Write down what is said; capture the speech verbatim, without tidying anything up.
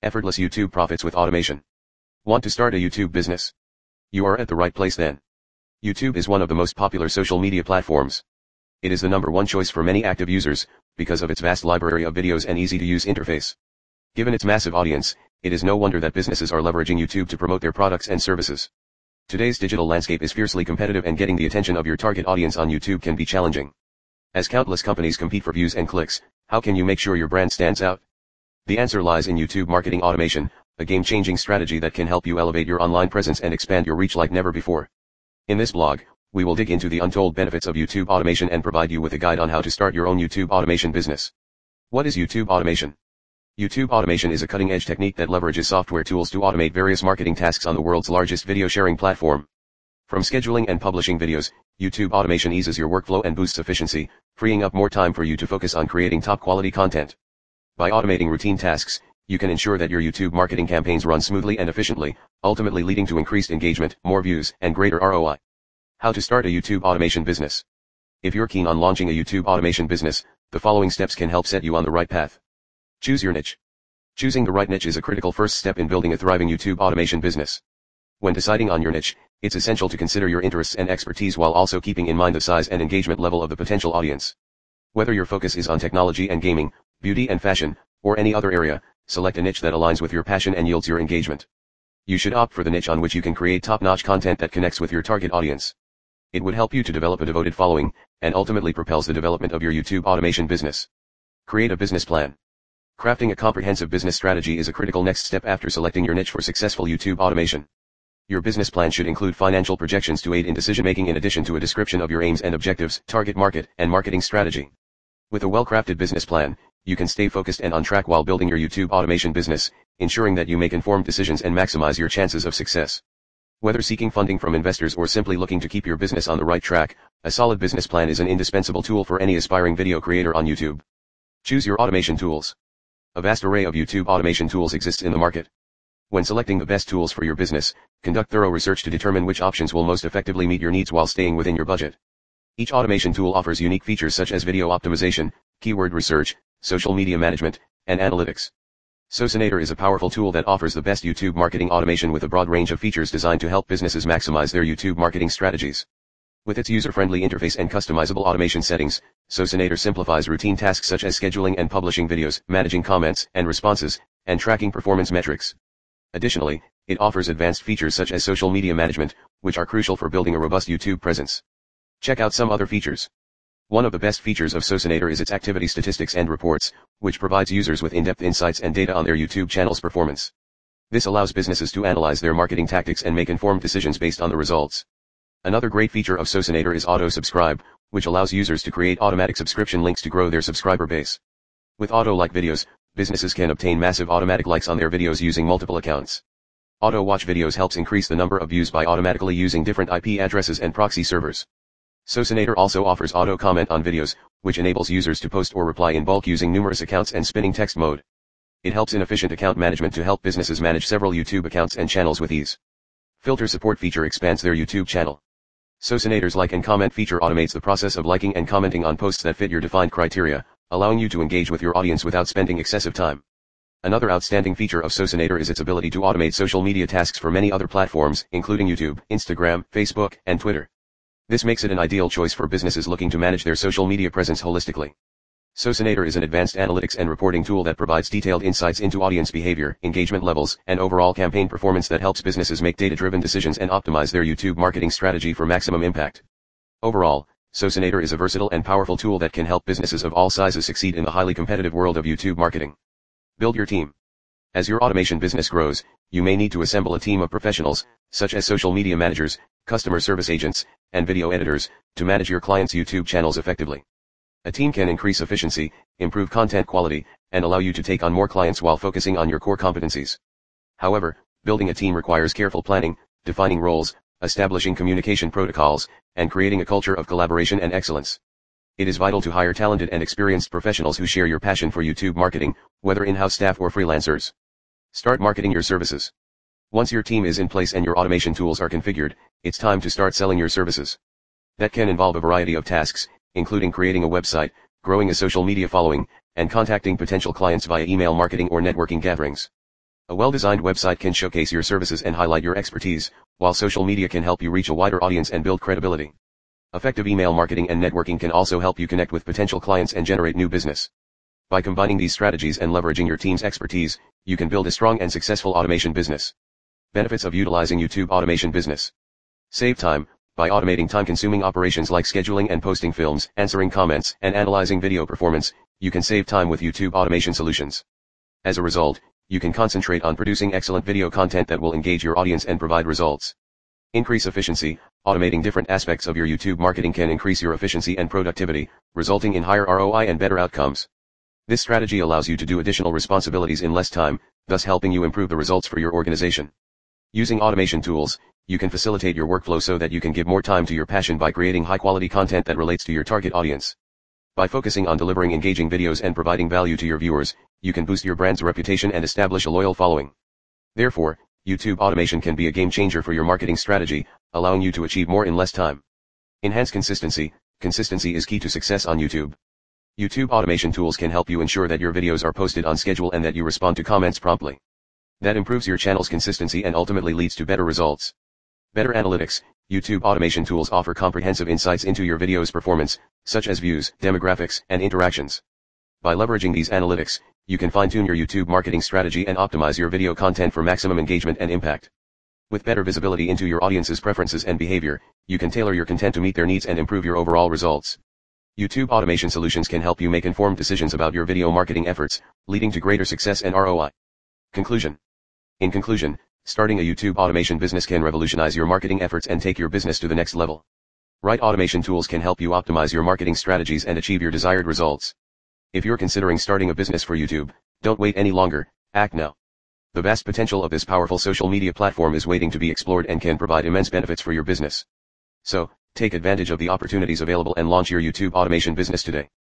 Effortless YouTube profits with automation. Want to start a YouTube business? You are at the right place then. YouTube is one of the most popular social media platforms. It is the number one choice for many active users, because of its vast library of videos and easy-to-use interface. Given its massive audience, it is no wonder that businesses are leveraging YouTube to promote their products and services. Today's digital landscape is fiercely competitive, and getting the attention of your target audience on YouTube can be challenging. As countless companies compete for views and clicks, how can you make sure your brand stands out? The answer lies in YouTube marketing automation, a game-changing strategy that can help you elevate your online presence and expand your reach like never before. In this blog, we will dig into the untold benefits of YouTube automation and provide you with a guide on how to start your own YouTube automation business. What is YouTube automation? YouTube automation is a cutting-edge technique that leverages software tools to automate various marketing tasks on the world's largest video sharing platform. From scheduling and publishing videos, YouTube automation eases your workflow and boosts efficiency, freeing up more time for you to focus on creating top-quality content. By automating routine tasks, you can ensure that your YouTube marketing campaigns run smoothly and efficiently, ultimately leading to increased engagement, more views, and greater R O I. How to start a YouTube automation business. If you're keen on launching a YouTube automation business, the following steps can help set you on the right path. Choose your niche. Choosing the right niche is a critical first step in building a thriving YouTube automation business. When deciding on your niche, it's essential to consider your interests and expertise while also keeping in mind the size and engagement level of the potential audience. Whether your focus is on technology and gaming, beauty and fashion, or any other area, select a niche that aligns with your passion and yields your engagement. You should opt for the niche on which you can create top-notch content that connects with your target audience. It would help you to develop a devoted following, and ultimately propels the development of your YouTube automation business. Create a business plan. Crafting a comprehensive business strategy is a critical next step after selecting your niche for successful YouTube automation. Your business plan should include financial projections to aid in decision-making, in addition to a description of your aims and objectives, target market, and marketing strategy. With a well-crafted business plan, you can stay focused and on track while building your YouTube automation business, ensuring that you make informed decisions and maximize your chances of success. Whether seeking funding from investors or simply looking to keep your business on the right track, a solid business plan is an indispensable tool for any aspiring video creator on YouTube. Choose your automation tools. A vast array of YouTube automation tools exists in the market. When selecting the best tools for your business, conduct thorough research to determine which options will most effectively meet your needs while staying within your budget. Each automation tool offers unique features such as video optimization, keyword research, social media management, and analytics. Sosinator is a powerful tool that offers the best YouTube marketing automation with a broad range of features designed to help businesses maximize their YouTube marketing strategies. With its user-friendly interface and customizable automation settings, Sosinator simplifies routine tasks such as scheduling and publishing videos, managing comments and responses, and tracking performance metrics. Additionally, it offers advanced features such as social media management, which are crucial for building a robust YouTube presence. Check out some other features. One of the best features of Sosinator is its activity statistics and reports, which provides users with in-depth insights and data on their YouTube channel's performance. This allows businesses to analyze their marketing tactics and make informed decisions based on the results. Another great feature of Sosinator is Auto-Subscribe, which allows users to create automatic subscription links to grow their subscriber base. With Auto-Like videos, businesses can obtain massive automatic likes on their videos using multiple accounts. Auto-Watch videos helps increase the number of views by automatically using different I P addresses and proxy servers. Sosinator also offers auto-comment on videos, which enables users to post or reply in bulk using numerous accounts and spinning text mode. It helps in efficient account management to help businesses manage several YouTube accounts and channels with ease. Filter support feature expands their YouTube channel. Sosinator's like and comment feature automates the process of liking and commenting on posts that fit your defined criteria, allowing you to engage with your audience without spending excessive time. Another outstanding feature of Sosinator is its ability to automate social media tasks for many other platforms, including YouTube, Instagram, Facebook, and Twitter. This makes it an ideal choice for businesses looking to manage their social media presence holistically. Sosinator is an advanced analytics and reporting tool that provides detailed insights into audience behavior, engagement levels, and overall campaign performance that helps businesses make data-driven decisions and optimize their YouTube marketing strategy for maximum impact. Overall, Sosinator is a versatile and powerful tool that can help businesses of all sizes succeed in the highly competitive world of YouTube marketing. Build your team. As your automation business grows, you may need to assemble a team of professionals, such as social media managers, customer service agents, and video editors, to manage your clients' YouTube channels effectively. A team can increase efficiency, improve content quality, and allow you to take on more clients while focusing on your core competencies. However, building a team requires careful planning, defining roles, establishing communication protocols, and creating a culture of collaboration and excellence. It is vital to hire talented and experienced professionals who share your passion for YouTube marketing, whether in-house staff or freelancers. Start marketing your services. Once your team is in place and your automation tools are configured, it's time to start selling your services. That can involve a variety of tasks, including creating a website, growing a social media following, and contacting potential clients via email marketing or networking gatherings. A well-designed website can showcase your services and highlight your expertise, while social media can help you reach a wider audience and build credibility. Effective email marketing and networking can also help you connect with potential clients and generate new business. By combining these strategies and leveraging your team's expertise, you can build a strong and successful automation business. Benefits of utilizing YouTube automation business. Save time. By automating time-consuming operations like scheduling and posting films, answering comments, and analyzing video performance, you can save time with YouTube automation solutions. As a result, you can concentrate on producing excellent video content that will engage your audience and provide results. Increase efficiency. Automating different aspects of your YouTube marketing can increase your efficiency and productivity, resulting in higher R O I and better outcomes. This strategy allows you to do additional responsibilities in less time, thus helping you improve the results for your organization. Using automation tools, you can facilitate your workflow so that you can give more time to your passion by creating high-quality content that relates to your target audience. By focusing on delivering engaging videos and providing value to your viewers, you can boost your brand's reputation and establish a loyal following. Therefore, YouTube automation can be a game changer for your marketing strategy, allowing you to achieve more in less time. Enhance consistency. Consistency is key to success on YouTube. YouTube automation tools can help you ensure that your videos are posted on schedule and that you respond to comments promptly. That improves your channel's consistency and ultimately leads to better results. Better analytics. YouTube automation tools offer comprehensive insights into your video's performance, such as views, demographics, and interactions. By leveraging these analytics, you can fine-tune your YouTube marketing strategy and optimize your video content for maximum engagement and impact. With better visibility into your audience's preferences and behavior, you can tailor your content to meet their needs and improve your overall results. YouTube automation solutions can help you make informed decisions about your video marketing efforts, leading to greater success and R O I. Conclusion. In conclusion, starting a YouTube automation business can revolutionize your marketing efforts and take your business to the next level. Right automation tools can help you optimize your marketing strategies and achieve your desired results. If you're considering starting a business for YouTube, don't wait any longer, act now. The vast potential of this powerful social media platform is waiting to be explored and can provide immense benefits for your business. So, take advantage of the opportunities available and launch your YouTube automation business today.